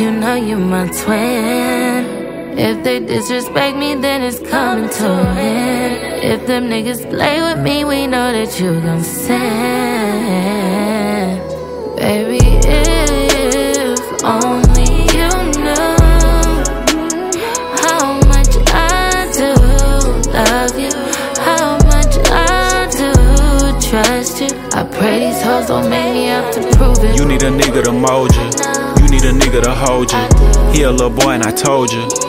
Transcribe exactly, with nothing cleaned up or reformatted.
You know you my twin. If they disrespect me, then it's coming to an end. If them niggas play with me, we know that you gon' sin. Baby, if only you knew how much I do love you, how much I do trust you. I pray these hoes don't make me have to prove it. You need a nigga to mold you. You need a nigga to hold you. He a little boy and I told you.